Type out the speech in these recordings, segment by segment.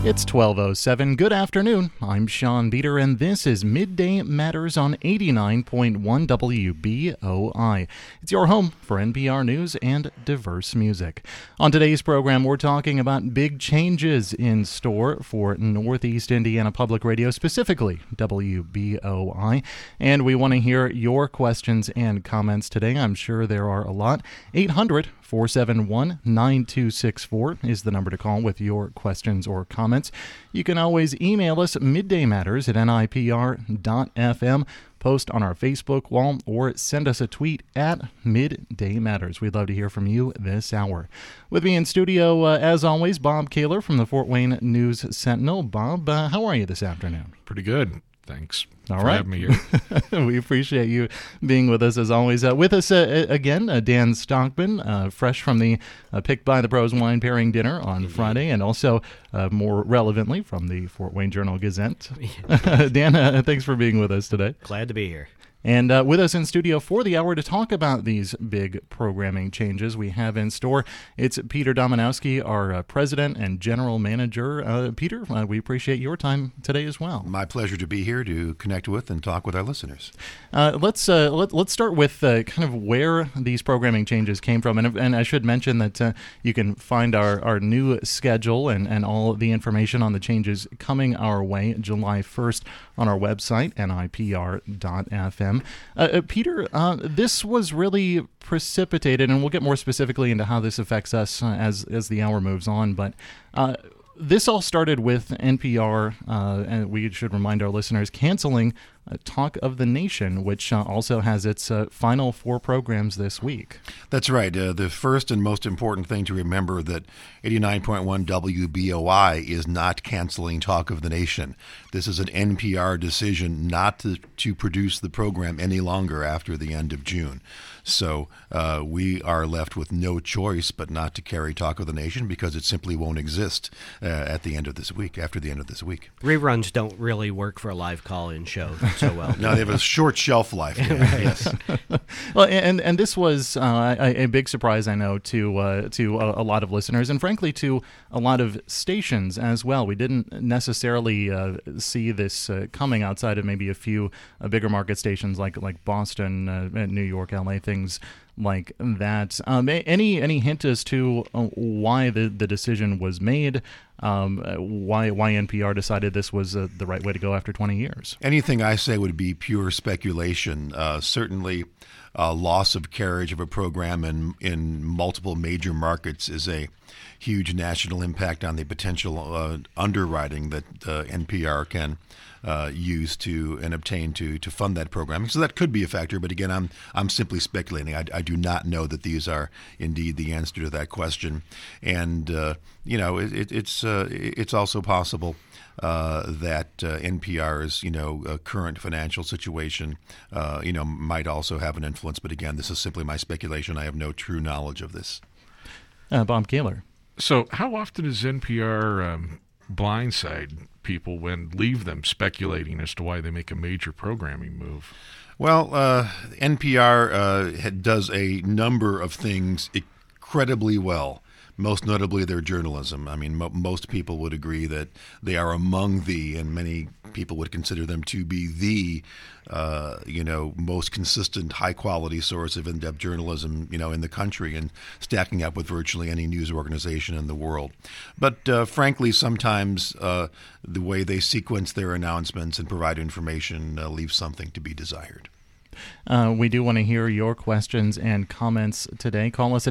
It's 12:07. Good afternoon. I'm Sean Beater, and this is Midday Matters on 89.1 WBOI. It's your home for NPR news and diverse music. On today's program, we're talking about big changes in store for Northeast Indiana Public Radio, specifically WBOI, and we want to hear your questions and comments today. I'm sure there are a lot. 800-471-9264 is the number to call with your questions or comments. You can always email us middaymatters@nipr.fm, post on our Facebook wall, or send us a tweet at Midday Matters. We'd love to hear from you this hour. With me in studio, as always, Bob Kaler from the Fort Wayne News Sentinel. Bob, how are you this afternoon? Pretty good. Thanks for having me here. We appreciate you being with us as always. With us again, Dan Stockman, fresh from the Picked by the Pros wine pairing dinner on Friday, and also more relevantly from the Fort Wayne Journal-Gazette. Dan, thanks for being with us today. Glad to be here. And with us in studio for the hour to talk about these big programming changes we have in store, it's Peter Domanowski, our president and general manager. Peter, we appreciate your time today as well. My pleasure to be here to connect with and talk with our listeners. Let's start with kind of where these programming changes came from. And I should mention that you can find our new schedule and all the information on the changes coming our way July 1st on our website, nipr.fm. Peter, this was really precipitated, and we'll get more specifically into how this affects us as the hour moves on, but this all started with NPR, and we should remind our listeners, canceling Talk of the Nation, which also has its final 4 programs this week. That's right. The first and most important thing to remember that 89.1 WBOI is not canceling Talk of the Nation. This is an NPR decision not to produce the program any longer after the end of June. So we are left with no choice but not to carry Talk of the Nation because it simply won't exist at the end of this week, after the end of this week. Reruns don't really work for a live call-in show so well. No, they have a short shelf life. Yeah, yes. Well, and this was a big surprise, I know, to a lot of listeners, and frankly to a lot of stations as well. We didn't necessarily see this coming outside of maybe a few bigger market stations like Boston, New York, LA, things like that. Any hint as to why the decision was made? Why NPR decided this was the right way to go after 20 years? Anything I say would be pure speculation. Certainly, loss of carriage of a program in multiple major markets is a huge national impact on the potential underwriting that NPR can use to and obtain to fund that programming. So that could be a factor, but again, I'm simply speculating. I do not know that these are indeed the answer to that question. And it's also possible that NPR's current financial situation might also have an influence. But again, this is simply my speculation. I have no true knowledge of this. Bob Kaler. So how often does NPR blindside people and leave them speculating as to why they make a major programming move? Well, NPR does a number of things incredibly well. Most notably, their journalism. I mean, most people would agree that they are among and many people would consider them to be the, most consistent, high-quality source of in-depth journalism, in the country, and stacking up with virtually any news organization in the world. But frankly, sometimes the way they sequence their announcements and provide information leaves something to be desired. We do want to hear your questions and comments today. Call us at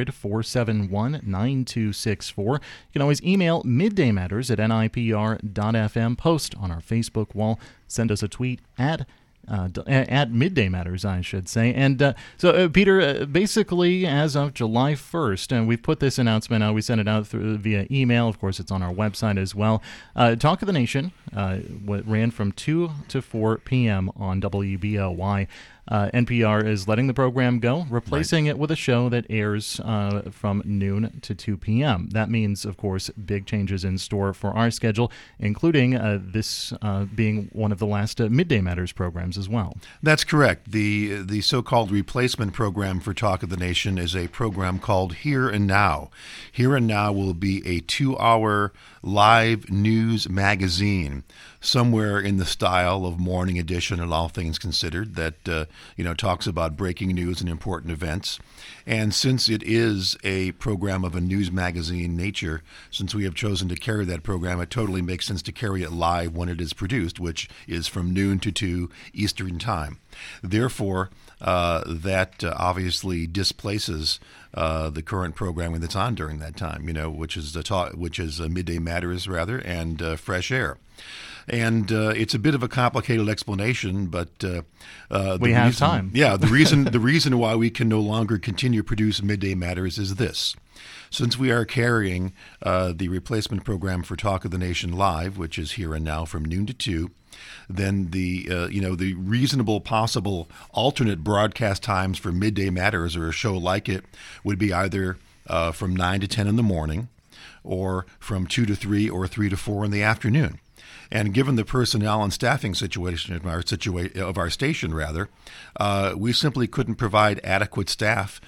800-471-9264. You can always email middaymatters@nipr.fm, post on our Facebook wall, send us a tweet at Midday Matters, I should say. And so, Peter, basically, as of July 1st, and we've put this announcement out, we sent it out via email. Of course, it's on our website as well. Talk of the Nation ran from 2 to 4 p.m. on WBOY. NPR is letting the program go, replacing it with a show that airs from noon to 2 p.m. That means, of course, big changes in store for our schedule, including this being one of the last Midday Matters programs as well. That's correct. The so-called replacement program for Talk of the Nation is a program called Here and Now. Here and Now will be a 2-hour live news magazine, somewhere in the style of Morning Edition and All Things Considered, that talks about breaking news and important events. And since it is a program of a news magazine nature, since we have chosen to carry that program, it totally makes sense to carry it live when it is produced, which is from noon to 2 Eastern Time. Therefore, that obviously displaces the current programming that's on during that time, which is Midday Matters and Fresh Air. And it's a bit of a complicated explanation, but we have time. Yeah, the reason why we can no longer continue to produce Midday Matters is this. Since we are carrying the replacement program for Talk of the Nation live, which is Here and Now from noon to 2, then the reasonable possible alternate broadcast times for Midday Matters or a show like it would be either from 9 to 10 in the morning, or from 2 to 3 or 3 to 4 in the afternoon. And given the personnel and staffing situation of our station, we simply couldn't provide adequate staff,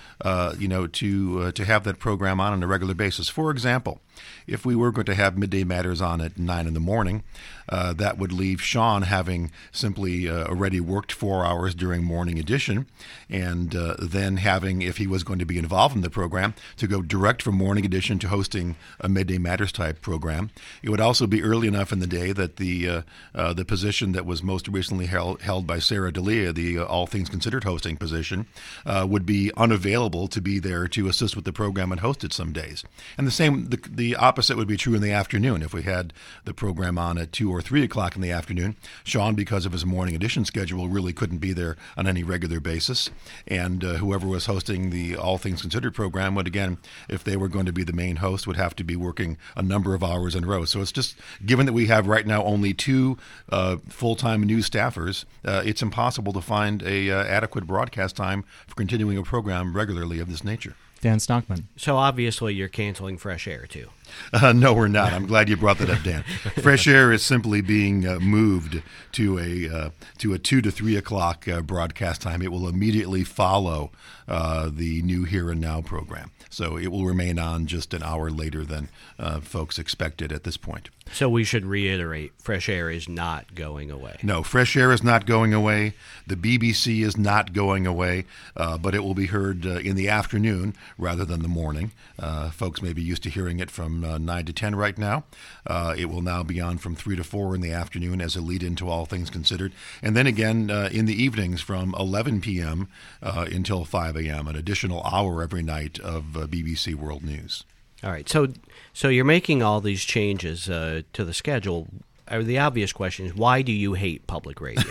to have that program on a regular basis. For example, if we were going to have Midday Matters on at 9 in the morning, that would leave Sean having simply already worked 4 hours during Morning Edition, and then having, if he was going to be involved in the program, to go direct from Morning Edition to hosting a Midday Matters type program. It would also be early enough in the day that the position that was most recently held by Sarah D'Elia, the All Things Considered hosting position, would be unavailable to be there to assist with the program and host it some days. And the opposite would be true in the afternoon. If we had the program on at 2 or 3 o'clock in the afternoon, Sean, because of his Morning Edition schedule, really couldn't be there on any regular basis. And whoever was hosting the All Things Considered program would, again, if they were going to be the main host, would have to be working a number of hours in a row. So it's just, given that we have right now only 2 full-time news staffers, it's impossible to find a adequate broadcast time for continuing a program regularly of this nature. Dan Stockman. So obviously you're canceling Fresh Air, too. No, we're not. I'm glad you brought that up, Dan. Fresh Air is simply being moved to a 2 to 3 o'clock broadcast time. It will immediately follow the new Here and Now program. So it will remain on just an hour later than folks expected at this point. So we should reiterate, Fresh Air is not going away. No, Fresh Air is not going away. The BBC is not going away, but it will be heard in the afternoon rather than the morning. Folks may be used to hearing it from 9 to 10 right now. It will now be on from 3 to 4 in the afternoon as a lead-in to All Things Considered. And then again in the evenings from 11 p.m. Until 5 a.m., an additional hour every night of BBC World News. All right, so you're making all these changes to the schedule. The obvious question is, why do you hate public radio?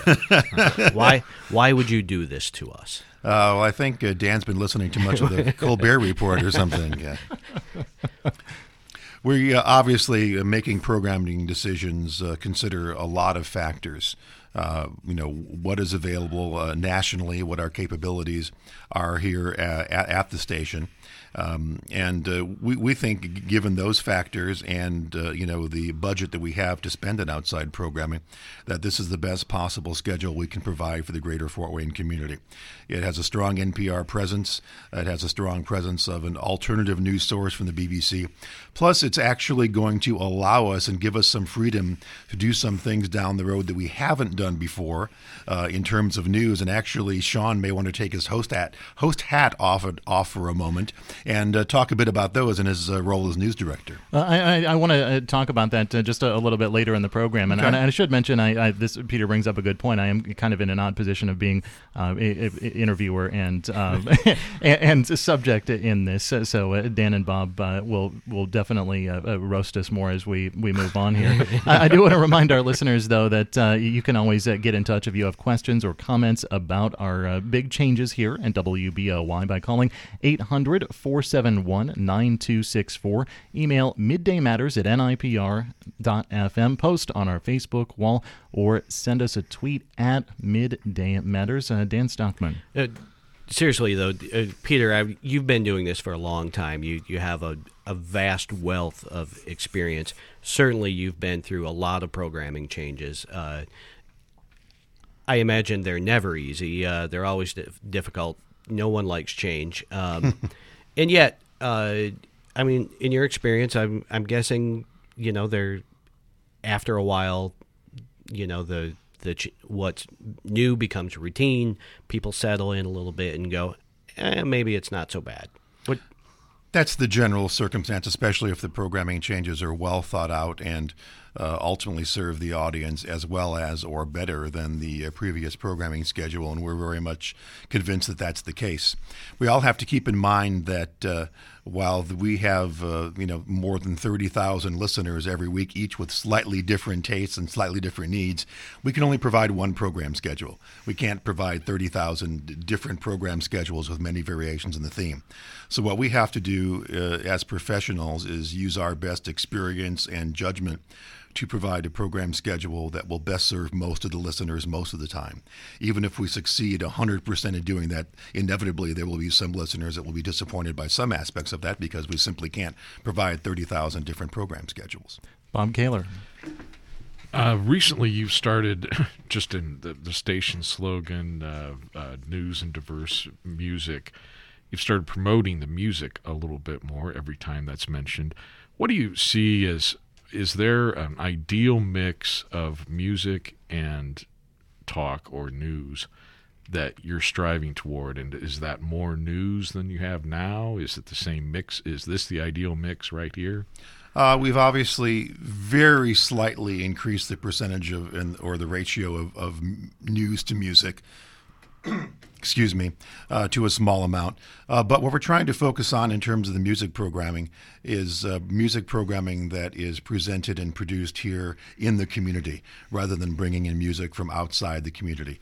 Why would you do this to us? Well, I think Dan's been listening too much of the Colbert Report or something. Yeah. We obviously, making programming decisions, consider a lot of factors. What is available nationally, what our capabilities are here at the station. We think, given those factors and the budget that we have to spend on outside programming, that this is the best possible schedule we can provide for the greater Fort Wayne community. It has a strong NPR presence. It has a strong presence of an alternative news source from the BBC. Plus, it's actually going to allow us and give us some freedom to do some things down the road that we haven't done before in terms of news. And actually, Sean may want to take his host hat off for a moment and talk a bit about those in his role as news director. I want to talk about that just a little bit later in the program. And, okay. and I should mention, this Peter brings up a good point. I am kind of in an odd position of being interviewer and and subject in this. So Dan and Bob will definitely roast us more as we move on here. I do want to remind our listeners, though, that you can always get in touch if you have questions or comments about our big changes here at WBOY by calling 800 800-471-9264. Email middaymatters@nipr.fm. Post on our Facebook wall or send us a tweet at Midday Matters. Dan Stockman. Seriously, though, Peter, you've been doing this for a long time. You have a vast wealth of experience. Certainly, you've been through a lot of programming changes. I imagine they're never easy. They're always difficult. No one likes change. And yet, I mean, in your experience, I'm guessing, they're after a while, what's new becomes routine. People settle in a little bit and go, maybe it's not so bad. That's the general circumstance, especially if the programming changes are well thought out and ultimately serve the audience as well as or better than the previous programming schedule, and we're very much convinced that that's the case. We all have to keep in mind that while we have more than 30,000 listeners every week, each with slightly different tastes and slightly different needs, we can only provide one program schedule. We can't provide 30,000 different program schedules with many variations in the theme. So what we have to do as professionals is use our best experience and judgment to provide a program schedule that will best serve most of the listeners most of the time. Even if we succeed 100% in doing that, inevitably there will be some listeners that will be disappointed by some aspects of that because we simply can't provide 30,000 different program schedules. Bob Kaler. Recently, you've started, just in the station slogan, news and diverse music, you've started promoting the music a little bit more every time that's mentioned. What do you see as, is there an ideal mix of music and talk or news that you're striving toward? And is that more news than you have now? Is it the same mix? Is this the ideal mix right here? We've obviously very slightly increased the percentage or the ratio of news to music. Excuse me, to a small amount. But what we're trying to focus on in terms of the music programming is music programming that is presented and produced here in the community rather than bringing in music from outside the community.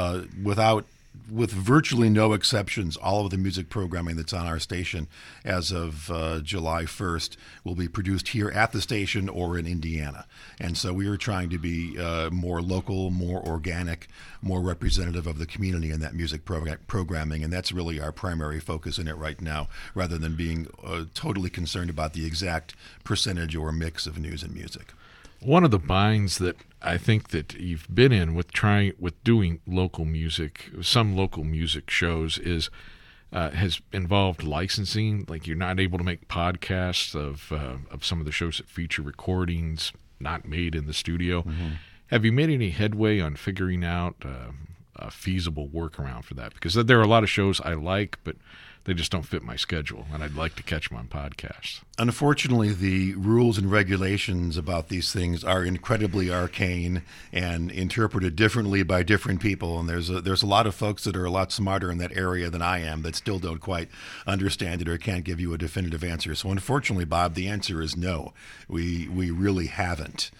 With virtually no exceptions, all of the music programming that's on our station as of July 1st will be produced here at the station or in Indiana. And so we are trying to be more local, more organic, more representative of the community in that music programming. And that's really our primary focus in it right now, rather than being totally concerned about the exact percentage or mix of news and music. One of the binds that I think that you've been in with doing local music, some local music shows, has involved licensing. Like, you're not able to make podcasts of some of the shows that feature recordings not made in the studio. Mm-hmm. Have you made any headway on figuring out a feasible workaround for that? Because there are a lot of shows I like, but they just don't fit my schedule, and I'd like to catch them on podcasts. Unfortunately, the rules and regulations about these things are incredibly arcane and interpreted differently by different people. And there's a lot of folks that are a lot smarter in that area than I am that still don't quite understand it or can't give you a definitive answer. So unfortunately, Bob, the answer is no. We really haven't.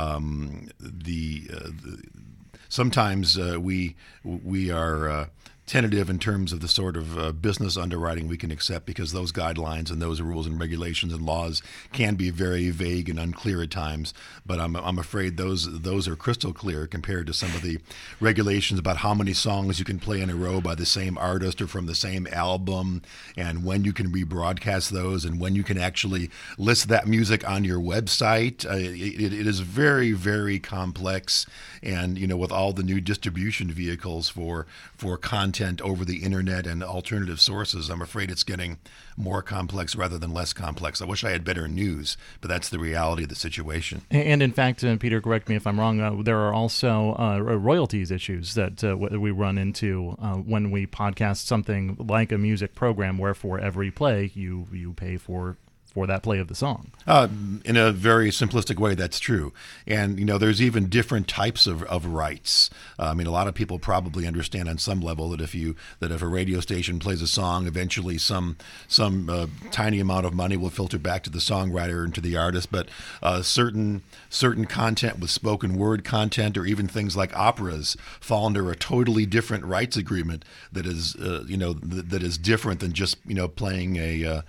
Sometimes we are tentative in terms of the sort of business underwriting we can accept, because those guidelines and those rules and regulations and laws can be very vague and unclear at times. But I'm afraid those are crystal clear compared to some of the regulations about how many songs you can play in a row by the same artist or from the same album, and when you can rebroadcast those, and when you can actually list that music on your website. It is very, very complex, and with all the new distribution vehicles for content over the internet and alternative sources, I'm afraid it's getting more complex rather than less complex. I wish I had better news, but that's the reality of the situation. And in fact, Peter, correct me if I'm wrong, there are also royalties issues that we run into when we podcast something like a music program, where for every play you pay for for that play of the song. In a very simplistic way, that's true. And, there's even different types of rights. A lot of people probably understand on some level that if a radio station plays a song, eventually some tiny amount of money will filter back to the songwriter and to the artist. But certain content with spoken word content, or even things like operas, fall under a totally different rights agreement that is that is different than just playing a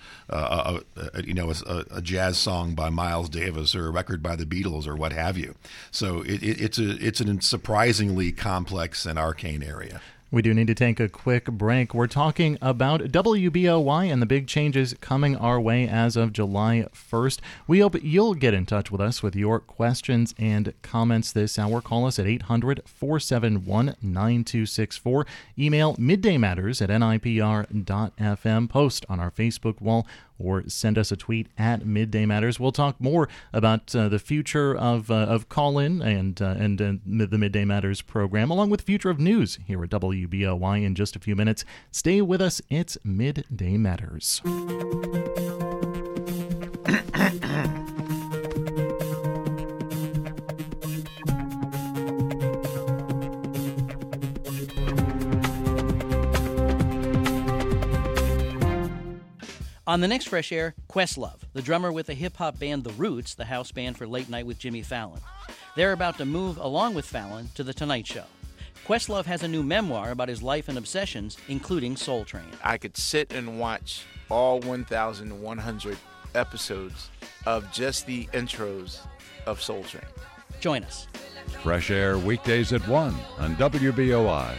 jazz song by Miles Davis or a record by the Beatles or what have you. So it's a surprisingly complex and arcane area. We do need to take a quick break. We're talking about WBOY and the big changes coming our way as of July 1st. We hope you'll get in touch with us with your questions and comments this hour. Call us at 800-471-9264. Email middaymatters@nipr.fm. Post on our Facebook wall or send us a tweet at Midday Matters. We'll talk more about the future of call-in and the Midday Matters program, along with the future of news here at WBOY in just a few minutes. Stay with us. It's Midday Matters. On the next Fresh Air, Questlove, the drummer with the hip-hop band The Roots, the house band for Late Night with Jimmy Fallon. They're about to move, along with Fallon, to The Tonight Show. Questlove has a new memoir about his life and obsessions, including Soul Train. I could sit and watch all 1,100 episodes of just the intros of Soul Train. Join us. Fresh Air weekdays at 1 on WBOI.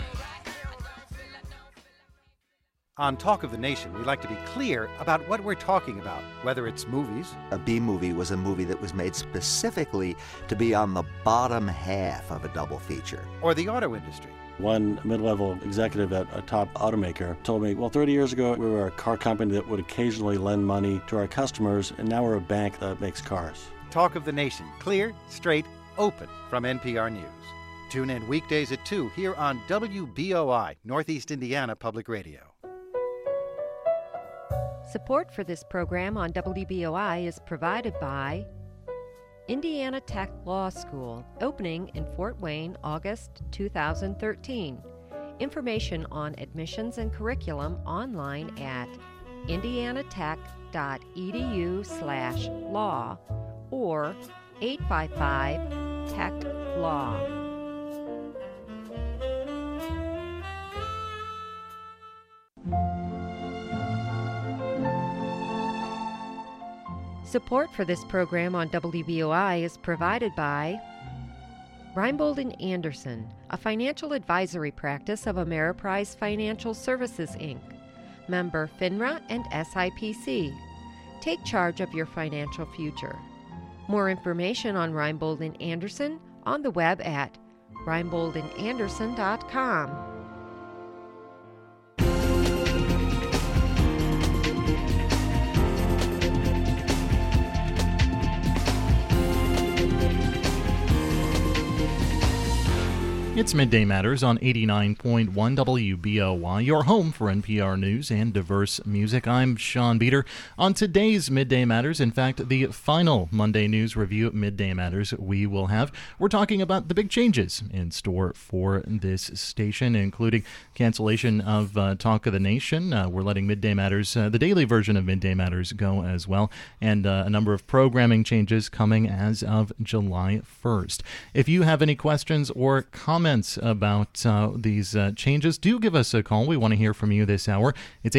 On Talk of the Nation, we like to be clear about what we're talking about, whether it's movies. A B movie was a movie that was made specifically to be on the bottom half of a double feature. Or the auto industry. One mid-level executive at a top automaker told me, 30 years ago we were a car company that would occasionally lend money to our customers, and now we're a bank that makes cars. Talk of the Nation, clear, straight, open, from NPR News. Tune in weekdays at 2 here on WBOI, Northeast Indiana Public Radio. Support for this program on WBOI is provided by Indiana Tech Law School, opening in Fort Wayne, August 2013. Information on admissions and curriculum online at indianatech.edu/law or 855-TECH-LAW. Support for this program on WBOI is provided by Reinbold & Anderson, a financial advisory practice of Ameriprise Financial Services, Inc., member FINRA and SIPC. Take charge of your financial future. More information on Reinbold & Anderson on the web at reinboldandanderson.com. It's Midday Matters on 89.1 WBOY, your home for NPR News and diverse music. I'm Sean Beater. On today's Midday Matters, in fact, the final Monday News Review Midday Matters we will have, we're talking about the big changes in store for this station, including cancellation of Talk of the Nation. We're letting Midday Matters, the daily version of Midday Matters, go as well, and a number of programming changes coming as of July 1st. If you have any questions or comments about these changes, do give us a call. We want to hear from you this hour. It's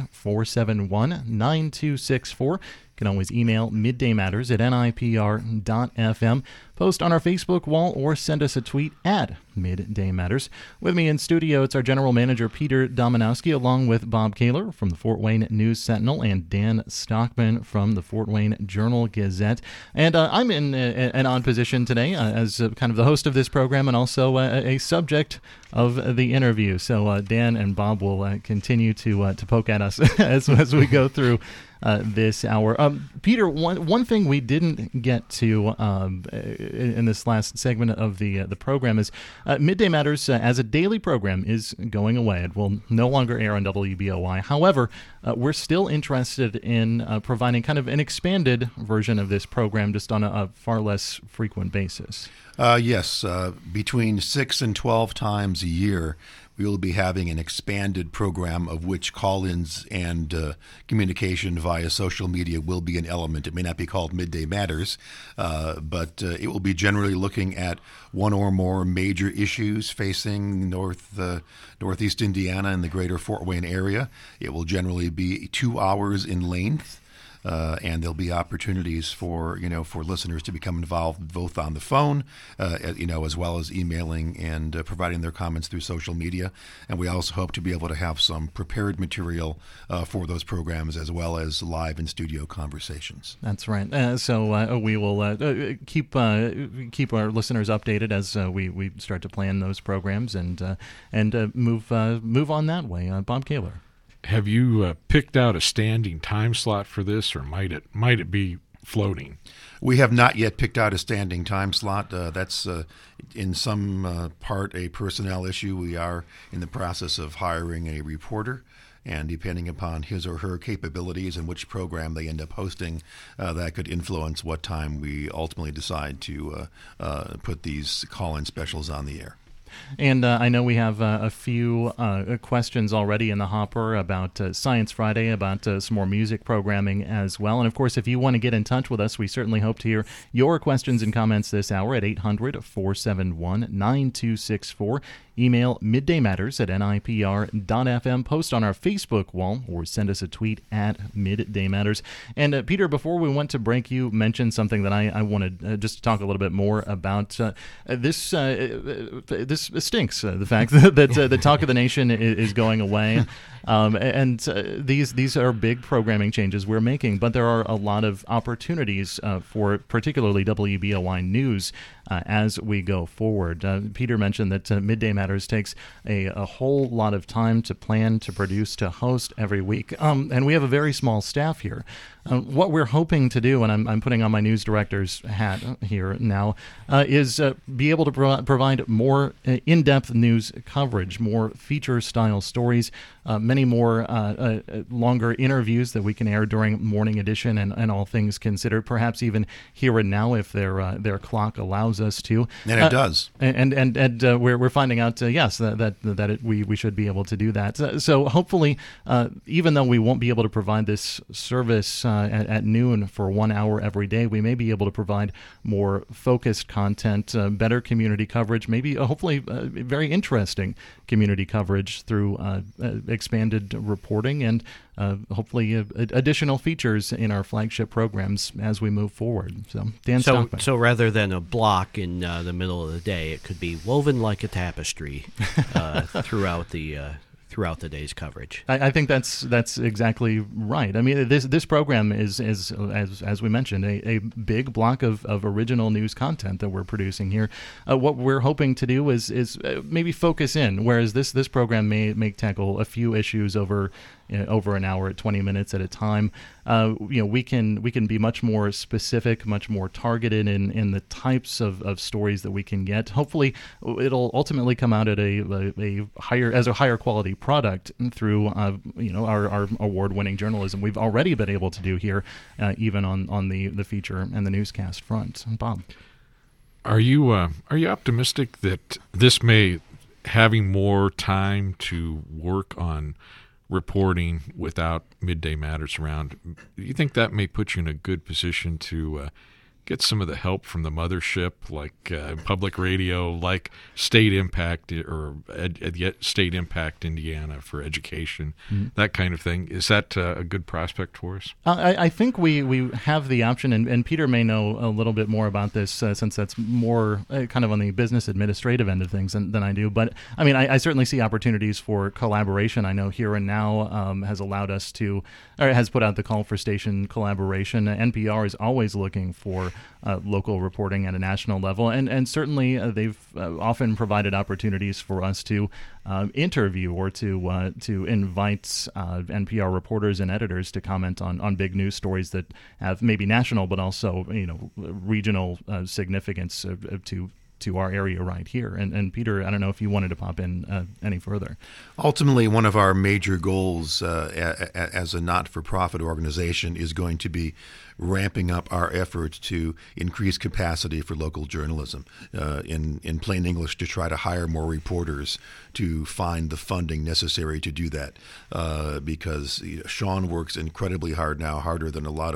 800-471-9264. You can always email middaymatters@nipr.fm, post on our Facebook wall, or send us a tweet at Midday Matters. With me in studio, it's our General Manager, Peter Dominowski, along with Bob Kaler from the Fort Wayne News Sentinel and Dan Stockman from the Fort Wayne Journal-Gazette. And I'm in an odd position today as kind of the host of this program and also a subject of the interview. So Dan and Bob will continue to poke at us as we go through this hour. Peter, one thing we didn't get to in this last segment of the program is Midday Matters as a daily program is going away. It will no longer air on WBOI. However, we're still interested in providing kind of an expanded version of this program just on a far less frequent basis. Yes, between 6 and 12 times a year, we will be having an expanded program of which call-ins and communication via social media will be an element. It may not be called Midday Matters, but it will be generally looking at one or more major issues facing Northeast Indiana and the greater Fort Wayne area. It will generally be 2 hours in length. And there'll be opportunities for listeners to become involved both on the phone, as well as emailing and providing their comments through social media. And we also hope to be able to have some prepared material for those programs, as well as live in studio conversations. That's right. So we will keep our listeners updated as we start to plan those programs and move on that way. Bob Kaler. Have you picked out a standing time slot for this, or might it be floating? We have not yet picked out a standing time slot. That's in some part a personnel issue. We are in the process of hiring a reporter, and depending upon his or her capabilities and which program they end up hosting, that could influence what time we ultimately decide to put these call-in specials on the air. And I know we have a few questions already in the hopper about Science Friday, about some more music programming as well. And, of course, if you want to get in touch with us, we certainly hope to hear your questions and comments this hour at 800-471-9264. Email middaymatters@nipr.fm. Post on our Facebook wall or send us a tweet at Midday Matters. And, Peter, before we went to break, you mentioned something that I wanted just to talk a little bit more about. This stinks, the fact that the Talk of the Nation is going away. These are big programming changes we're making, but there are a lot of opportunities for particularly WBOI News as we go forward. Peter mentioned that Midday Matters takes a whole lot of time to plan, to produce, to host every week. And we have a very small staff here. What we're hoping to do, and I'm putting on my news director's hat here now, is be able to provide more in-depth news coverage, more feature-style stories, many more longer interviews that we can air during Morning Edition and All Things Considered, perhaps even Here and Now if their clock allows us to. And it does. And we're finding out, yes, that we should be able to do that. So hopefully, even though we won't be able to provide this service at noon for 1 hour every day, we may be able to provide more focused content, better community coverage, maybe hopefully very interesting community coverage through expanded reporting and hopefully additional features in our flagship programs as we move forward. So, Dan Stockman. So rather than a block in the middle of the day, it could be woven like a tapestry throughout the day's coverage. I think that's exactly right. I mean, this program is as we mentioned, a big block of original news content that we're producing here. What we're hoping to do is maybe focus in, whereas this program may tackle a few issues over an hour at 20 minutes at a time. We can be much more specific, much more targeted in the types of stories that we can get. Hopefully, it'll ultimately come out at a higher quality product through our award-winning journalism we've already been able to do here, even on the feature and the newscast front. Bob, are you optimistic that this may having more time to work on reporting without Midday Matters around, do you think that may put you in a good position to get some of the help from the mothership, like public radio, like State Impact or State Impact Indiana for education, that kind of thing? Is that a good prospect for us? I think we have the option, and Peter may know a little bit more about this since that's more kind of on the business administrative end of things than I do. But I mean, I certainly see opportunities for collaboration. I know Here and Now has allowed us to, or has put out the call for station collaboration. NPR is always looking for local reporting at a national level. And certainly they've often provided opportunities for us to interview or to invite NPR reporters and editors to comment on big news stories that have maybe national but also regional significance to our area right here. And Peter, I don't know if you wanted to pop in any further. Ultimately, one of our major goals as a not-for-profit organization is going to be ramping up our efforts to increase capacity for local journalism, in plain English, to try to hire more reporters to find the funding necessary to do that, because Sean works incredibly hard now, harder than a lot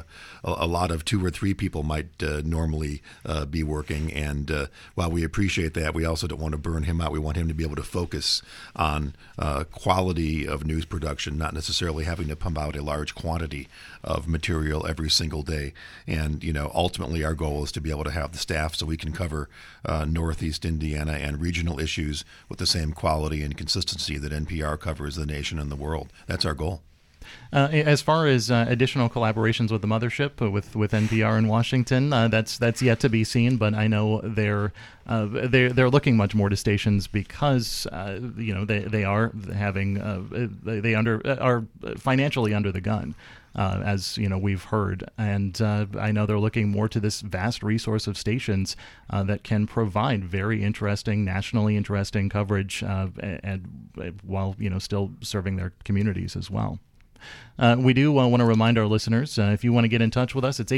of 2 or 3 people might normally be working. And while we appreciate that, we also don't want to burn him out. We want him to be able to focus on quality of news production, not necessarily having to pump out a large quantity of material every single day. And ultimately our goal is to be able to have the staff so we can cover Northeast Indiana and regional issues with the same quality and consistency that NPR covers the nation and the world. That's our goal. As far as additional collaborations with the mothership, with NPR in Washington, that's yet to be seen. But I know they're looking much more to stations because they are having they are financially under the gun. As we've heard, and I know they're looking more to this vast resource of stations that can provide very interesting, nationally interesting coverage, and while still serving their communities as well. We do want to remind our listeners, if you want to get in touch with us, it's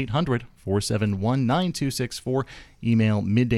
800-471-9264. Email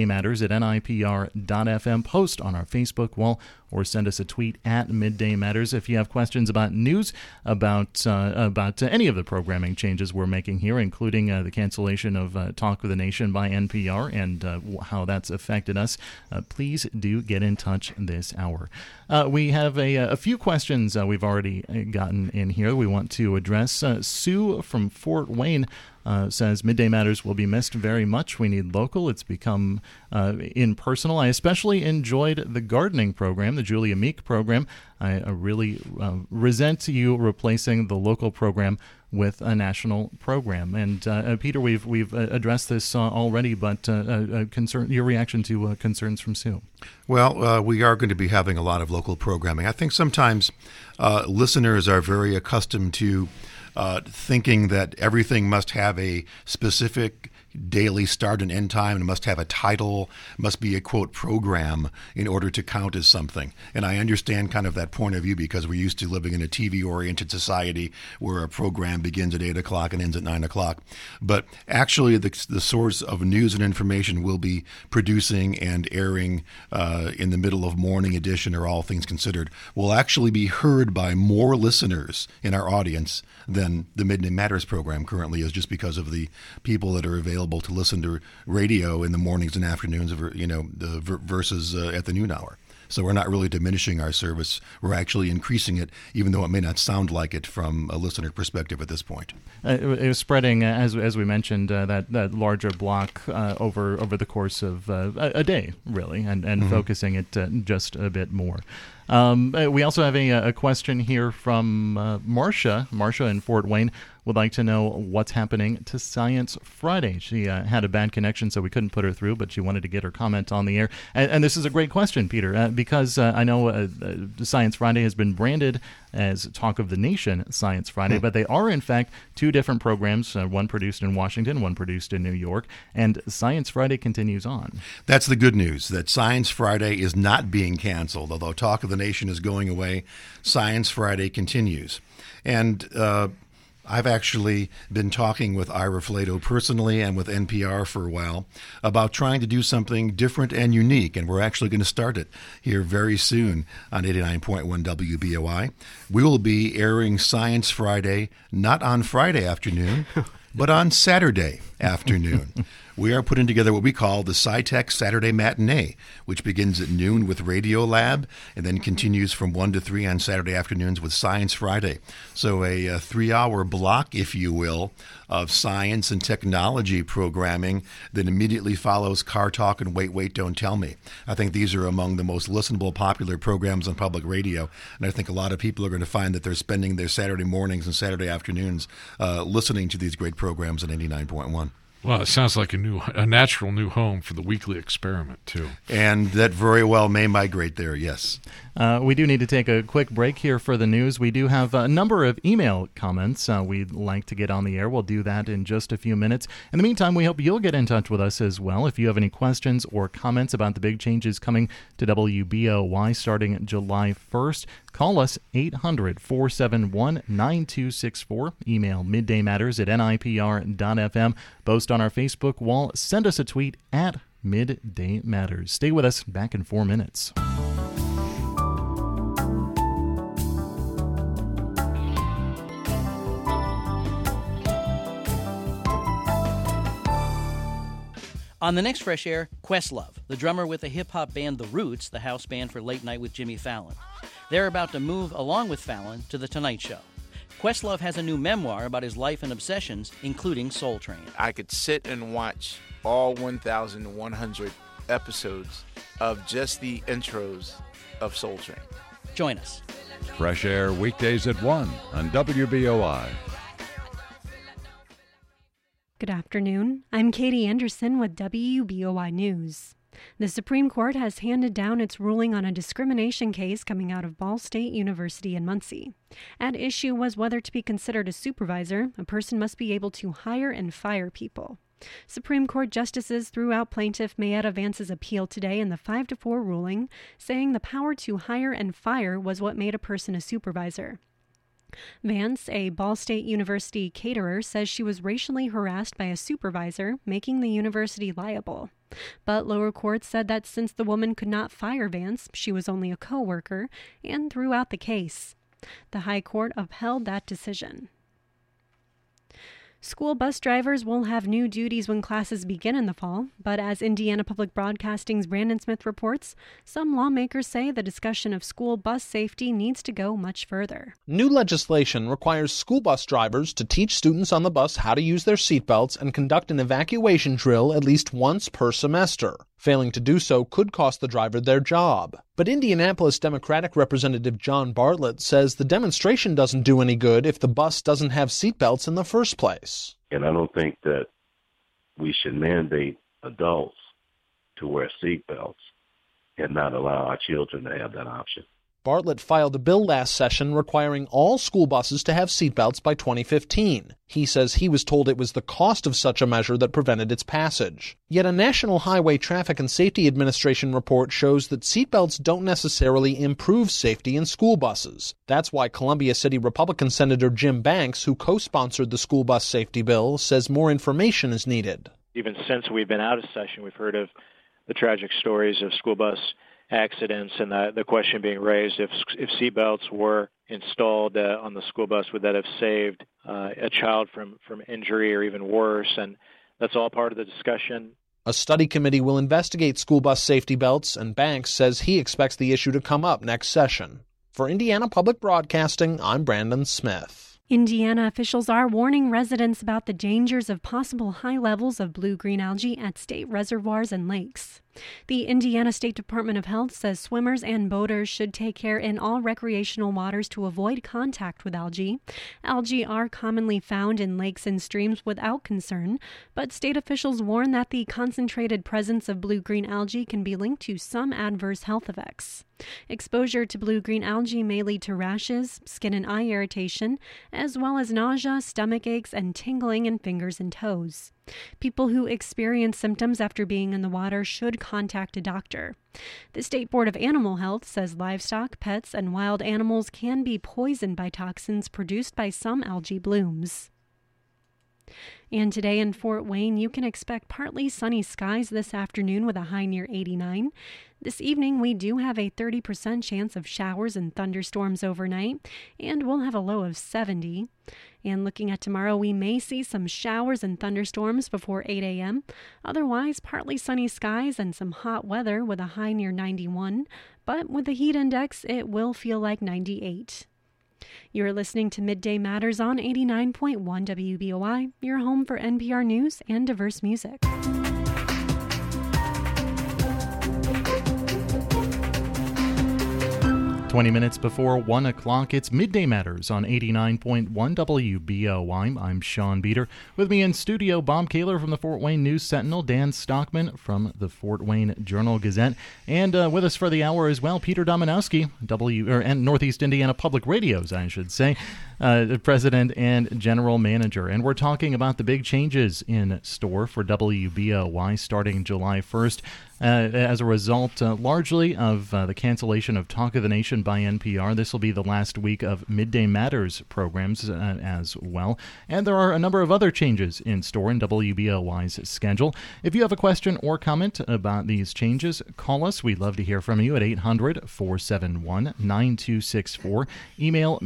middaymatters@nipr.fm. Post on our Facebook wall or send us a tweet at Midday Matters. If you have questions about news, about any of the programming changes we're making here, including the cancellation of Talk of the Nation by NPR and how that's affected us, please do get in touch this hour. We have a few questions we've already gotten in here we want to address. Sue from Fort Wayne says, Midday Matters will be missed very much. We need local. It's become impersonal. I especially enjoyed the gardening program, the Julia Meek program. I really resent you replacing the local program with a national program. And Peter, we've addressed this already, but your reaction to concerns from Sue. Well, we are going to be having a lot of local programming. I think sometimes listeners are very accustomed to thinking that everything must have a specific daily start and end time and must have a title, must be a, quote, program in order to count as something. And I understand kind of that point of view because we're used to living in a TV-oriented society where a program begins at 8 o'clock and ends at 9 o'clock. But actually the source of news and information will be producing and airing in the middle of morning edition or All Things Considered will actually be heard by more listeners in our audience than the Midday Matters program currently is, just because of the people that are available to listen to radio in the mornings and afternoons, versus at the noon hour. So we're not really diminishing our service. We're actually increasing it, even though it may not sound like it from a listener perspective at this point. It was spreading, as we mentioned, that larger block over the course of a day, really, and focusing it just a bit more. We also have a question here from Marcia. Marcia in Fort Wayne would like to know what's happening to Science Friday. She had a bad connection, so we couldn't put her through, but she wanted to get her comment on the air. And this is a great question, Peter, because I know Science Friday has been branded as Talk of the Nation Science Friday, but they are, in fact, two different programs, one produced in Washington, one produced in New York, and Science Friday continues on. That's the good news, that Science Friday is not being canceled. Although Talk of the Nation is going away, Science Friday continues. And I've actually been talking with Ira Flatow personally and with NPR for a while about trying to do something different and unique, and we're actually going to start it here very soon on 89.1 WBOI. We will be airing Science Friday not on Friday afternoon, but on Saturday afternoon. We are putting together what we call the SciTech Saturday Matinee, which begins at noon with Radio Lab and then continues from 1 to 3 on Saturday afternoons with Science Friday. So a 3-hour block, if you will, of science and technology programming that immediately follows Car Talk and Wait, Don't Tell Me. I think these are among the most listenable, popular programs on public radio, and I think a lot of people are going to find that they're spending their Saturday mornings and Saturday afternoons listening to these great programs at 89.1. Well, it sounds like a natural new home for the weekly experiment, too. And that very well may migrate there, yes. We do need to take a quick break here for the news. We do have a number of email comments we'd like to get on the air. We'll do that in just a few minutes. In the meantime, we hope you'll get in touch with us as well. If you have any questions or comments about the big changes coming to WBOY starting July 1st, call us 800-471-9264. Email middaymatters@nipr.fm. Post on our Facebook wall. Send us a tweet at Midday Matters. Stay with us. Back in 4 minutes. On the next Fresh Air, Questlove, the drummer with the hip-hop band The Roots, the house band for Late Night with Jimmy Fallon. They're about to move, along with Fallon, to The Tonight Show. Questlove has a new memoir about his life and obsessions, including Soul Train. I could sit and watch all 1,100 episodes of just the intros of Soul Train. Join us. Fresh Air weekdays at 1 on WBOI. Good afternoon. I'm Katie Anderson with WBOI News. The Supreme Court has handed down its ruling on a discrimination case coming out of Ball State University in Muncie. At issue was whether to be considered a supervisor, a person must be able to hire and fire people. Supreme Court justices threw out plaintiff Mayetta Vance's appeal today in the 5-4 ruling, saying the power to hire and fire was what made a person a supervisor. Vance, a Ball State University caterer, says she was racially harassed by a supervisor, making the university liable. But lower courts said that since the woman could not fire Vance, she was only a co-worker, and threw out the case. The High Court upheld that decision. School bus drivers will have new duties when classes begin in the fall, but as Indiana Public Broadcasting's Brandon Smith reports, some lawmakers say the discussion of school bus safety needs to go much further. New legislation requires school bus drivers to teach students on the bus how to use their seatbelts and conduct an evacuation drill at least once per semester. Failing to do so could cost the driver their job. But Indianapolis Democratic Representative John Bartlett says the demonstration doesn't do any good if the bus doesn't have seatbelts in the first place. And I don't think that we should mandate adults to wear seatbelts and not allow our children to have that option. Bartlett filed a bill last session requiring all school buses to have seatbelts by 2015. He says he was told it was the cost of such a measure that prevented its passage. Yet a National Highway Traffic and Safety Administration report shows that seatbelts don't necessarily improve safety in school buses. That's why Columbia City Republican Senator Jim Banks, who co-sponsored the school bus safety bill, says more information is needed. Even since we've been out of session, we've heard of the tragic stories of school bus accidents, and the question being raised, if seatbelts were installed on the school bus, would that have saved a child from injury or even worse? And that's all part of the discussion. A study committee will investigate school bus safety belts, and Banks says he expects the issue to come up next session. For Indiana Public Broadcasting, I'm Brandon Smith. Indiana officials are warning residents about the dangers of possible high levels of blue-green algae at state reservoirs and lakes. The Indiana State Department of Health says swimmers and boaters should take care in all recreational waters to avoid contact with algae. Algae are commonly found in lakes and streams without concern, but state officials warn that the concentrated presence of blue-green algae can be linked to some adverse health effects. Exposure to blue-green algae may lead to rashes, skin and eye irritation, as well as nausea, stomach aches, and tingling in fingers and toes. People who experience symptoms after being in the water should contact a doctor. The State Board of Animal Health says livestock, pets, and wild animals can be poisoned by toxins produced by some algae blooms. And today in Fort Wayne, you can expect partly sunny skies this afternoon with a high near 89. This evening, we do have a 30% chance of showers and thunderstorms overnight, and we'll have a low of 70. And looking at tomorrow, we may see some showers and thunderstorms before 8 a.m. Otherwise, partly sunny skies and some hot weather with a high near 91. But with the heat index, it will feel like 98. You're listening to Midday Matters on 89.1 WBOI, your home for NPR News and diverse music. 20 minutes before 1 o'clock, it's Midday Matters on 89.1 WBOI. I'm Sean Beater. With me in studio, Bob Kaler from the Fort Wayne News Sentinel, Dan Stockman from the Fort Wayne Journal-Gazette, and with us for the hour as well, Peter Dominowski, and Northeast Indiana Public Radio's, I should say, President and General Manager. And we're talking about the big changes in store for WBOI starting July 1st. As a result, largely of the cancellation of Talk of the Nation by NPR. This will be the last week of Midday Matters programs as well. And there are a number of other changes in store in WBOI's schedule. If you have a question or comment about these changes, call us. We'd love to hear from you at 800-471-9264. Email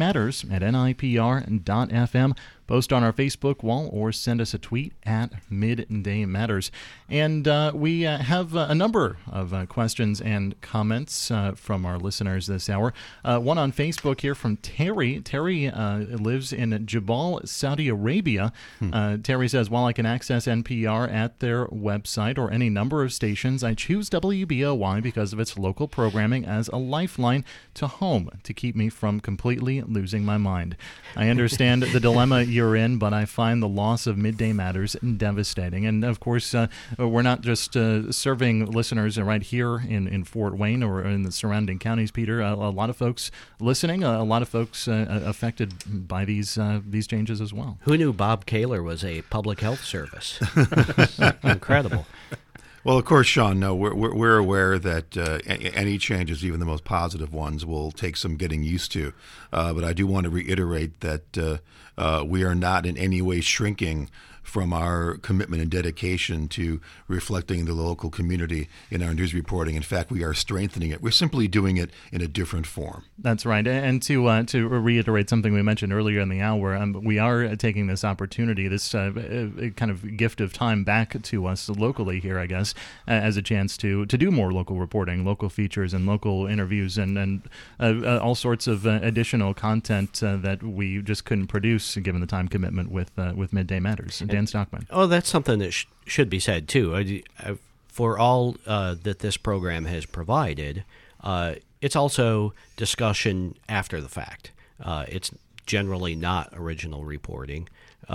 middaymatters@nipr.fm. Post on our Facebook wall or send us a tweet at Midday Matters. And we have a number of questions and comments from our listeners this hour. One on Facebook here from Terry. Terry lives in Jebel, Saudi Arabia. Terry says, while I can access NPR at their website or any number of stations, I choose WBOI because of its local programming as a lifeline to home to keep me from completely losing my mind. I understand the dilemma you're in, but I find the loss of Midday Matters devastating. And of course, we're not just serving listeners right here in Fort Wayne or in the surrounding counties, Peter. A lot of folks listening, a lot of folks affected by these changes as well. Who knew Bob Kaler was a public health service? Incredible. Well, of course, Sean, no, we're aware that any changes, even the most positive ones, will take some getting used to. But I do want to reiterate that we are not in any way shrinking from our commitment and dedication to reflecting the local community in our news reporting. In fact, we are strengthening it. We're simply doing it in a different form. That's right. And to reiterate something we mentioned earlier in the hour, we are taking this opportunity, this kind of gift of time back to us locally here, I guess, as a chance to do more local reporting, local features, and local interviews, and all sorts of additional content that we just couldn't produce given the time commitment with Midday Matters. Dan Stockman. Oh, that's something that should be said, too. For all that this program has provided, it's also discussion after the fact. It's generally not original reporting.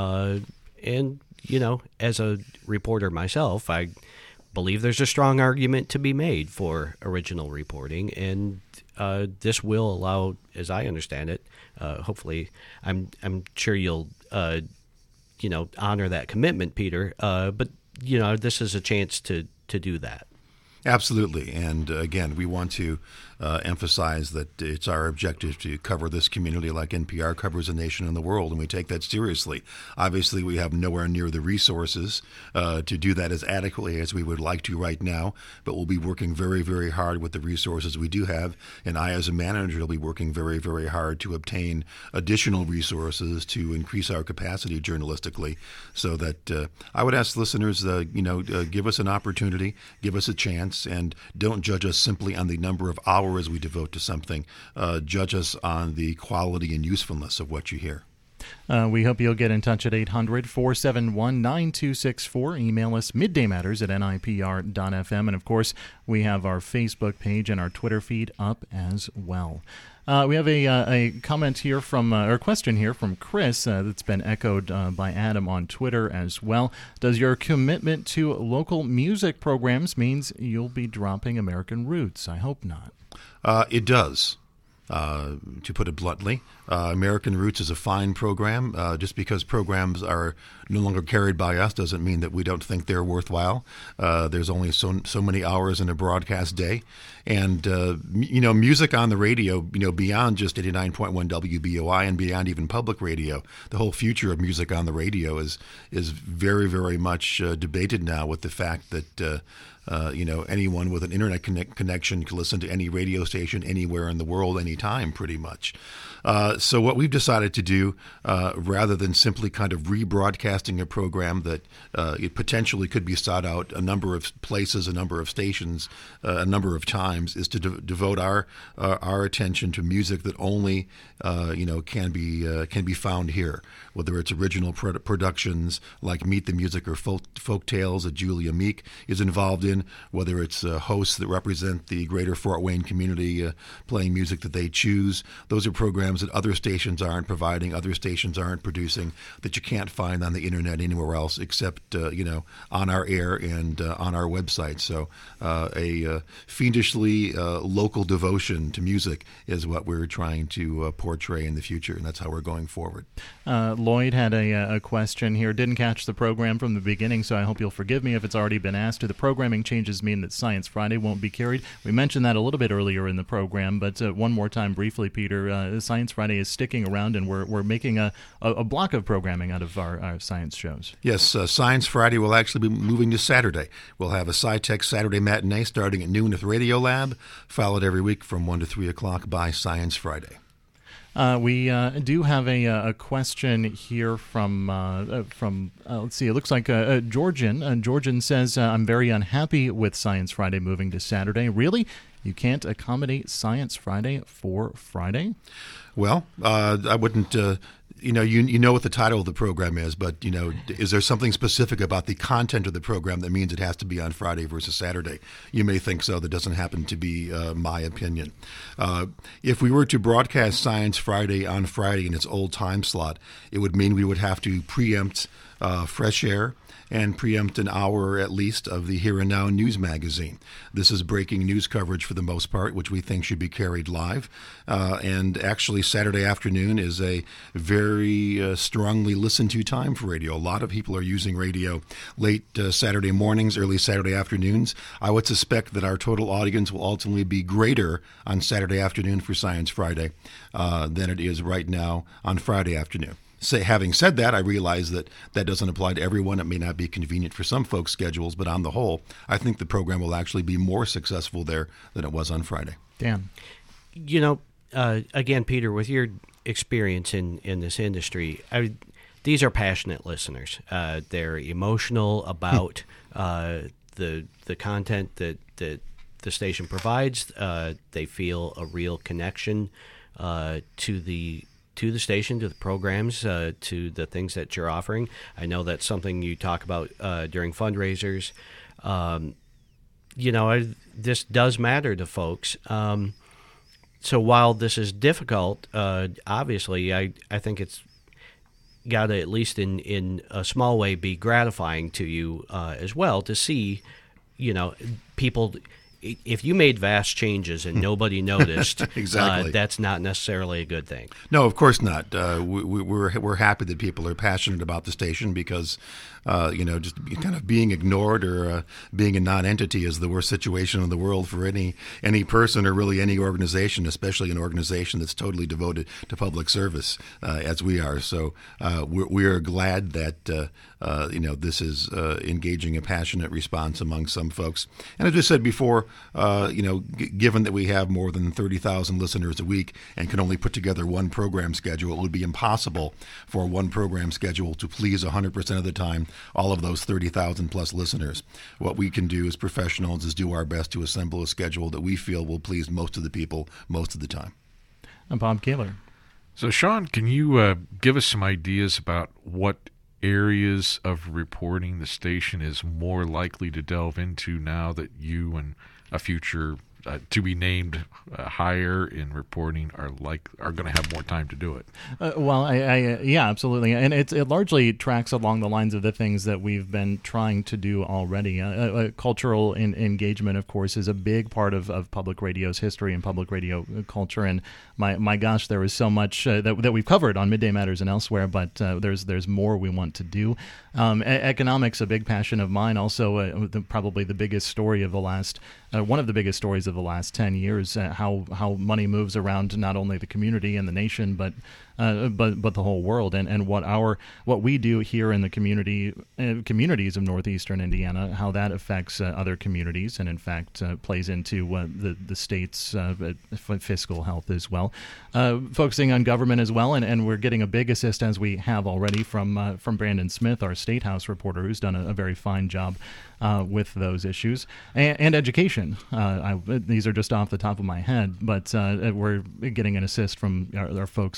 And, you know, as a reporter myself, I believe there's a strong argument to be made for original reporting, and this will allow, as I understand it, hopefully, I'm sure you'll honor that commitment, Peter. But this is a chance to do that. Absolutely. And again, we want to emphasize that it's our objective to cover this community like NPR covers the nation and the world, and we take that seriously. Obviously, we have nowhere near the resources to do that as adequately as we would like to right now, but we'll be working very, very hard with the resources we do have, and I, as a manager, will be working very, very hard to obtain additional resources to increase our capacity journalistically, so that I would ask listeners, give us an opportunity, give us a chance, and don't judge us simply on the number of hours we devote to something. Judge us on the quality and usefulness of what you hear. We hope you'll get in touch at 800-471-9264. Email us middaymatters@nipr.fm. And, of course, we have our Facebook page and our Twitter feed up as well. We have a comment here or question here from Chris that's been echoed by Adam on Twitter as well. Does your commitment to local music programs means you'll be dropping American Roots? I hope not. It does. To put it bluntly, American Roots is a fine program. Just because programs are no longer carried by us doesn't mean that we don't think they're worthwhile. There's only so many hours in a broadcast day. And, music on the radio, beyond just 89.1 WBOI and beyond even public radio, the whole future of music on the radio is very, very much debated now with the fact that anyone with an internet connection can listen to any radio station anywhere in the world, anytime, pretty much. So what we've decided to do, rather than simply kind of rebroadcasting a program that it potentially could be sought out a number of places, a number of stations, a number of times, is to devote our attention to music that only can be found here. Whether it's original productions like Meet the Music or folk tales that Julia Meek is involved in, slogan, whether it's hosts that represent the greater Fort Wayne community playing music that they choose. Those are programs that other stations aren't providing, other stations aren't producing, that you can't find on the internet anywhere else except on our air and on our website. So a fiendishly local devotion to music is what we're trying to portray in the future, and that's how we're going forward. Lloyd had a question here. Didn't catch the program from the beginning, so I hope you'll forgive me if it's already been asked. Do the programming changes mean that Science Friday won't be carried? We mentioned that a little bit earlier in the program, but one more time briefly, Peter, Science Friday is sticking around, and we're making a block of programming out of our science shows. Yes, Science Friday will actually be moving to Saturday. We'll have a SciTech Saturday matinee starting at noon with Radio Lab, followed every week from 1 to 3 o'clock by Science Friday. We do have a question here from let's see, it looks like Georgian. Georgian says, I'm very unhappy with Science Friday moving to Saturday. Really? You can't accommodate Science Friday for Friday? Well, I wouldn't... You know what the title of the program is, but, is there something specific about the content of the program that means it has to be on Friday versus Saturday? You may think so. That doesn't happen to be my opinion. If we were to broadcast Science Friday on Friday in its old time slot, it would mean we would have to preempt Fresh Air and preempt an hour at least of the Here and Now news magazine. This is breaking news coverage for the most part, which we think should be carried live. And actually, Saturday afternoon is a very strongly listened to time for radio. A lot of people are using radio late Saturday mornings, early Saturday afternoons. I would suspect that our total audience will ultimately be greater on Saturday afternoon for Science Friday than it is right now on Friday afternoon. Having said that, I realize that doesn't apply to everyone. It may not be convenient for some folks' schedules, but on the whole, I think the program will actually be more successful there than it was on Friday. Dan. Again, Peter, with your experience in this industry, these are passionate listeners. They're emotional about the content that the station provides. They feel a real connection to the station, to the programs, to the things that you're offering. I know that's something you talk about during fundraisers. This does matter to folks. So while this is difficult, obviously, I think it's got to, at least in a small way, be gratifying to you as well to see, people... If you made vast changes and nobody noticed, exactly. That's not necessarily a good thing. No, of course not. We're happy that people are passionate about the station because, just kind of being ignored or being a non-entity is the worst situation in the world for any person or really any organization, especially an organization that's totally devoted to public service, as we are. So we are glad that this is engaging a passionate response among some folks. And as I said before, given that we have more than 30,000 listeners a week and can only put together one program schedule, it would be impossible for one program schedule to please 100% of the time all of those 30,000 plus listeners. What we can do as professionals is do our best to assemble a schedule that we feel will please most of the people most of the time. I'm Bob Kaler. So, Sean, can you give us some ideas about what areas of reporting the station is more likely to delve into now that you and a future to be named higher in reporting are going to have more time to do it? Yeah, absolutely, and it largely tracks along the lines of the things that we've been trying to do already. Cultural engagement, of course, is a big part of public radio's history and public radio culture. And my gosh, there is so much that we've covered on Midday Matters and elsewhere, but there's more we want to do. Economics, a big passion of mine. Also, probably the biggest story of the last. One of the biggest stories of the last 10 years, how money moves around not only the community and the nation, but the whole world, and what we do here in the communities of northeastern Indiana, how that affects other communities, and in fact plays into the state's fiscal health as well. Focusing on government as well, and we're getting a big assist, as we have already, from Brandon Smith, our State House reporter, who's done a very fine job with those issues, and education. These are just off the top of my head, but we're getting an assist from our folks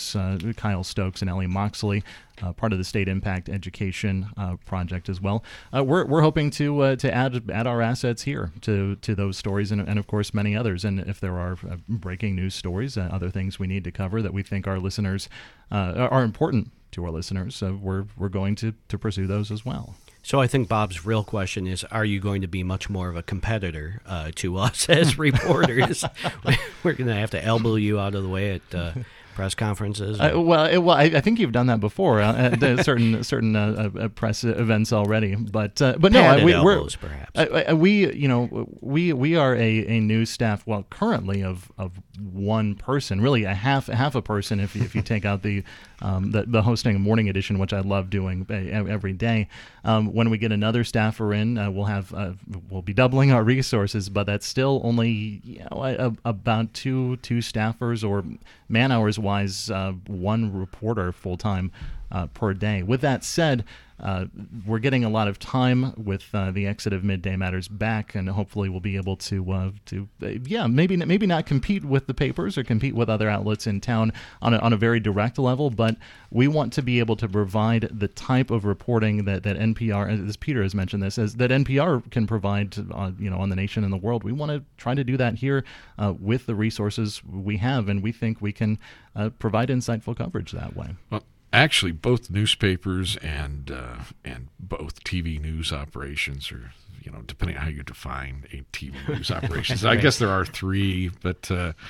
Kyle Stokes and Ellie Moxley, part of the State Impact Education Project as well. We're hoping to add our assets here to those stories and of course many others. And if there are breaking news stories, other things we need to cover that we think our listeners are important to our listeners, we're going to pursue those as well. So I think Bob's real question is, are you going to be much more of a competitor to us as reporters? We're going to have to elbow you out of the way at press conferences. I think you've done that before at certain press events already. But no, elbows, perhaps. We are a news staff. Well, currently of one person, really a half a person if you take out the hosting a morning edition, which I love doing every day. When we get another staffer in, we'll be doubling our resources, but that's still only about two staffers, or man hours wise, one reporter full time per day. With that said, we're getting a lot of time with the exit of Midday Matters back, and hopefully we'll be able to maybe not compete with the papers or compete with other outlets in town on a very direct level, but we want to be able to provide the type of reporting that NPR, as Peter has mentioned this, that NPR can provide on the nation and the world. We want to try to do that here with the resources we have, and we think we can provide insightful coverage that way. Well, actually, both newspapers and both TV news operations, or depending on how you define a TV news operations, I guess there are three. But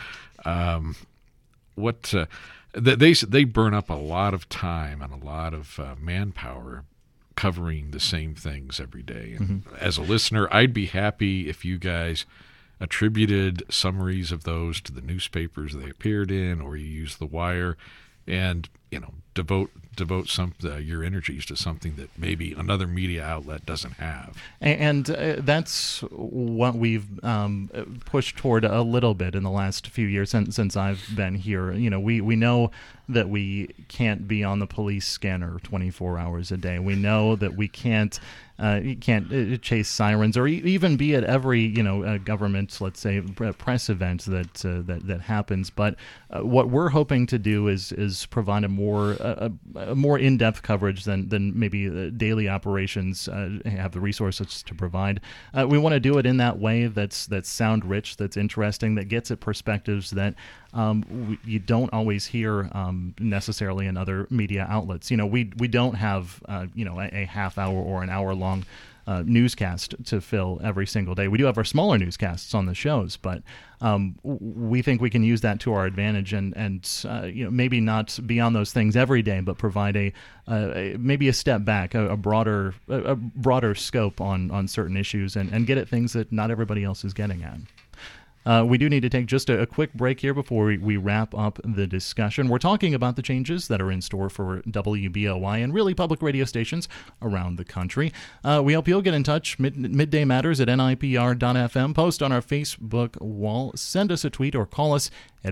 they burn up a lot of time and a lot of manpower covering the same things every day. And as a listener, I'd be happy if you guys attributed summaries of those to the newspapers they appeared in, or you use The Wire, and devote your energies to something that maybe another media outlet doesn't have. And that's what we've pushed toward a little bit in the last few years since I've been here. We know that we can't be on the police scanner 24 hours a day. We know that we can't chase sirens or even be at every government, let's say, press event that happens. But what we're hoping to do is provide a more in-depth coverage than maybe daily operations have the resources to provide. We want to do it in that way that's sound rich, that's interesting, that gets at perspectives that you don't always hear necessarily in other media outlets. We don't have a half hour or an hour long newscast to fill every single day. We do have our smaller newscasts on the shows, but we think we can use that to our advantage and maybe not be on those things every day, but provide maybe a step back, a broader scope on certain issues and get at things that not everybody else is getting at. We do need to take just a quick break here before we wrap up the discussion. We're talking about the changes that are in store for WBOI and really public radio stations around the country. We hope you'll get in touch, Midday Matters at NIPR.FM. Post on our Facebook wall, send us a tweet, or call us at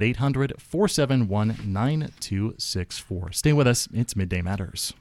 800-471-9264. Stay with us. It's Midday Matters.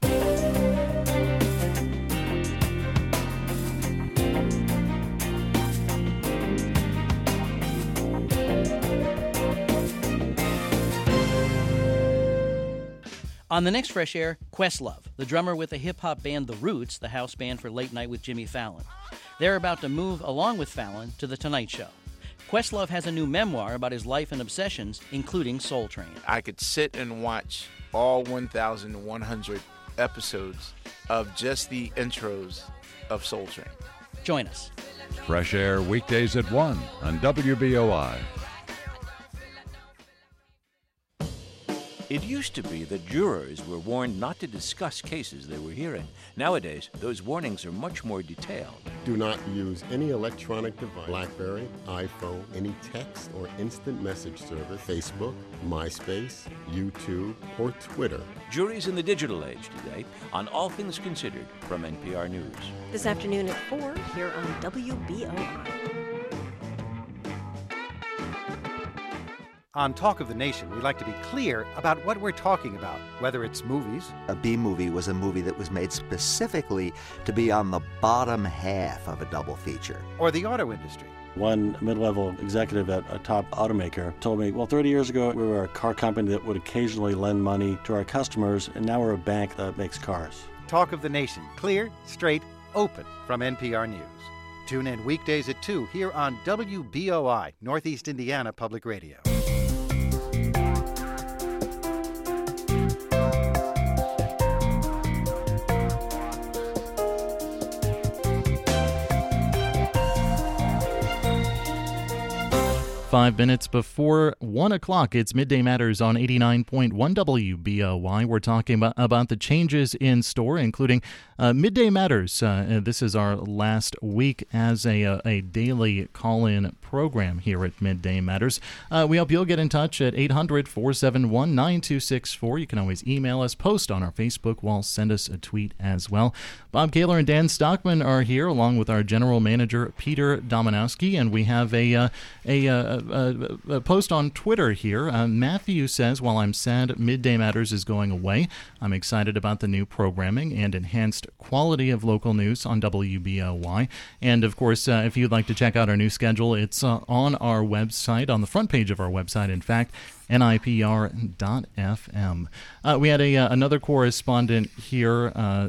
On the next Fresh Air, Questlove, the drummer with the hip-hop band The Roots, the house band for Late Night with Jimmy Fallon. They're about to move, along with Fallon, to The Tonight Show. Questlove has a new memoir about his life and obsessions, including Soul Train. I could sit and watch all 1,100 episodes of just the intros of Soul Train. Join us. Fresh Air weekdays at 1 on WBOI. It used to be that jurors were warned not to discuss cases they were hearing. Nowadays, those warnings are much more detailed. Do not use any electronic device, BlackBerry, iPhone, any text or instant message service, Facebook, MySpace, YouTube, or Twitter. Juries in the digital age today on All Things Considered from NPR News. This afternoon at 4 here on WBOI. On Talk of the Nation, we like to be clear about what we're talking about, whether it's movies. A B-movie was a movie that was made specifically to be on the bottom half of a double feature. Or the auto industry. One mid-level executive at a top automaker told me, well, 30 years ago, we were a car company that would occasionally lend money to our customers, and now we're a bank that makes cars. Talk of the Nation, clear, straight, open from NPR News. Tune in weekdays at 2 here on WBOI, Northeast Indiana Public Radio. 5 minutes before 1 o'clock. It's Midday Matters on 89.1 WBOY. We're talking about the changes in store, including Midday Matters. This is our last week as a daily call-in program here at Midday Matters. We hope you'll get in touch at 800-471-9264. You can always email us, post on our Facebook wall, send us a tweet as well. Bob Kaler and Dan Stockman are here, along with our general manager, Peter Domanowski, and we have a post on Twitter here. Matthew says, while I'm sad Midday Matters is going away, I'm excited about the new programming and enhanced quality of local news on WBOY. And, of course, if you'd like to check out our new schedule, it's on our website, on the front page of our website, in fact, NIPR.FM. We had another correspondent here.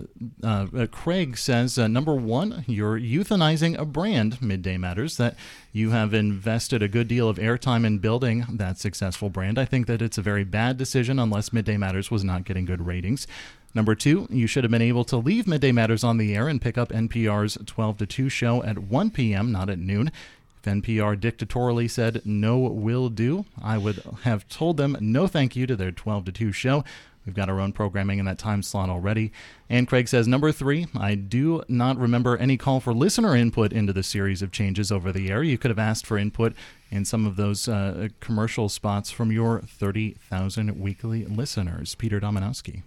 Craig says, number one, you're euthanizing a brand, Midday Matters, that you have invested a good deal of airtime in building that successful brand. I think that it's a very bad decision unless Midday Matters was not getting good ratings. Number two, you should have been able to leave Midday Matters on the air and pick up NPR's 12 to 2 show at 1 p.m., not at noon. If NPR dictatorially said no will do, I would have told them no thank you to their 12 to 2 show. We've got our own programming in that time slot already. And Craig says, number three, I do not remember any call for listener input into the series of changes over the air. You could have asked for input in some of those commercial spots from your 30,000 weekly listeners. Peter Domanowski.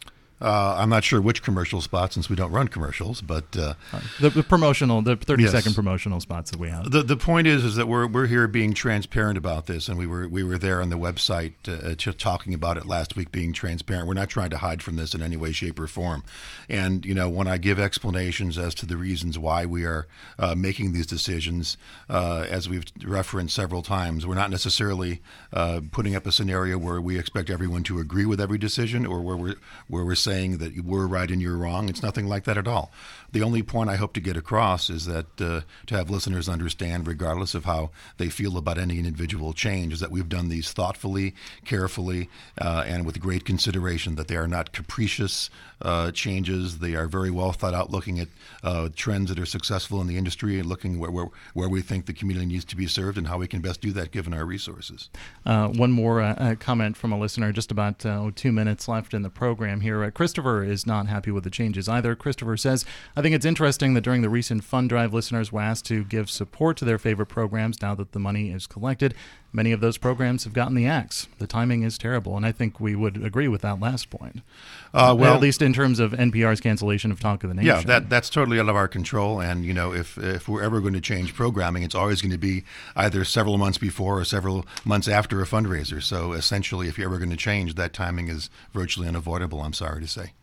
I'm not sure which commercial spot, since we don't run commercials, but the 30-second promotional spots that we have. The point is that we're here being transparent about this, and we were there on the website just talking about it last week, being transparent. We're not trying to hide from this in any way, shape, or form. And when I give explanations as to the reasons why we are making these decisions, as we've referenced several times, we're not necessarily putting up a scenario where we expect everyone to agree with every decision, or where we're saying that we're right and you're wrong. It's nothing like that at all. The only point I hope to get across is that to have listeners understand, regardless of how they feel about any individual change, is that we've done these thoughtfully, carefully, and with great consideration, that they are not capricious changes. They are very well thought out, looking at trends that are successful in the industry and looking where we think the community needs to be served and how we can best do that given our resources. One more comment from a listener, just about 2 minutes left in the program here. Christopher is not happy with the changes either. Christopher says, I think it's interesting that during the recent fund drive, listeners were asked to give support to their favorite programs now that the money is collected. Many of those programs have gotten the axe. The timing is terrible, and I think we would agree with that last point. Well, at least in terms of NPR's cancellation of Talk of the Nation. Yeah, that's totally out of our control, and if we're ever going to change programming, it's always going to be either several months before or several months after a fundraiser. So essentially, if you're ever going to change, that timing is virtually unavoidable, I'm sorry to say.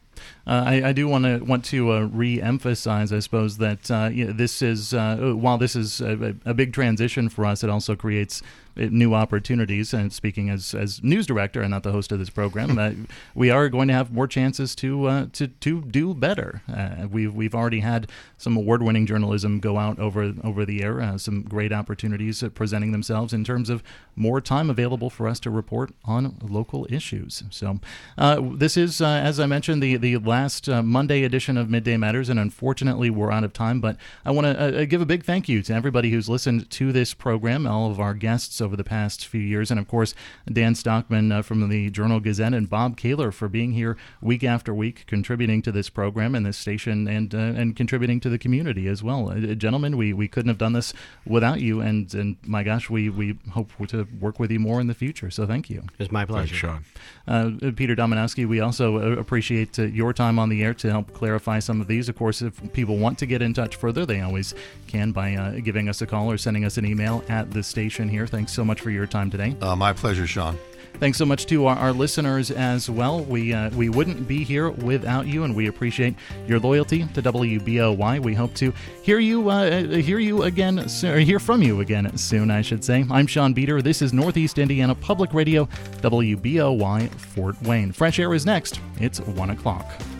I do want to re-emphasize, I suppose, that this is while this is a big transition for us, it also creates new opportunities. And speaking as news director and not the host of this program, we are going to have more chances to do better. We've already had some award-winning journalism go out over the air, some great opportunities presenting themselves in terms of more time available for us to report on local issues. So this is, as I mentioned, the last Monday edition of Midday Matters, and unfortunately we're out of time, but I want to give a big thank you to everybody who's listened to this program, all of our guests over the past few years, and of course Dan Stockman from the Journal-Gazette and Bob Kaler for being here week after week, contributing to this program and this station, and contributing to the community as well. Gentlemen, we couldn't have done this without you, and my gosh, we hope to work with you more in the future, so thank you. It's my pleasure. Thanks, Sean. Peter Domanowski, we also appreciate your time on the air to help clarify some of these. Of course, if people want to get in touch further, they always can by giving us a call or sending us an email at the station here. Thanks so much for your time today. My pleasure, Sean. Thanks so much to our listeners as well. We wouldn't be here without you, and we appreciate your loyalty to WBOY. We hope to hear from you again soon, I should say. I'm Sean Beater. This is Northeast Indiana Public Radio, WBOY Fort Wayne. Fresh Air is next. It's 1 o'clock.